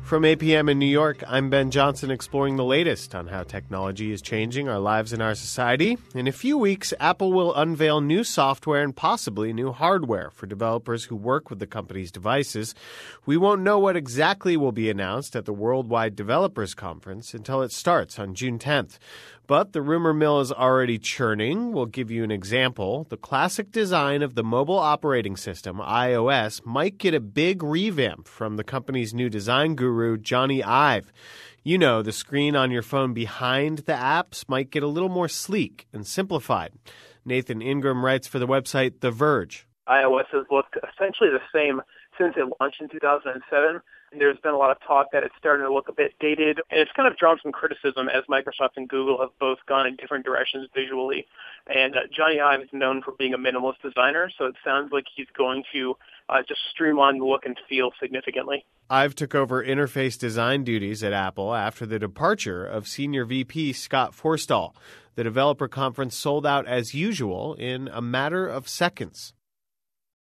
From APM in New York, I'm Ben Johnson, exploring the latest on how technology is changing our lives and our society. In a few weeks, Apple will unveil new software and possibly new hardware for developers who work with the company's devices. We won't know what exactly will be announced at the Worldwide Developers Conference until it starts on June 10th. But the rumor mill is already churning. We'll give you an example. The classic design of the mobile operating system, iOS, might get a big revamp from the company's new design guru, Johnny Ive. You know, the screen on your phone behind the apps might get a little more sleek and simplified. Nathan Ingram writes for the website The Verge. iOS has looked essentially the same since it launched in 2007. There's been a lot of talk that it's starting to look a bit dated, and it's kind of drawn some criticism as Microsoft and Google have both gone in different directions visually. And Johnny Ive is known for being a minimalist designer, so it sounds like he's going to just streamline the look and feel significantly. Ive took over interface design duties at Apple after the departure of Senior VP Scott Forstall. The developer conference sold out as usual in a matter of seconds.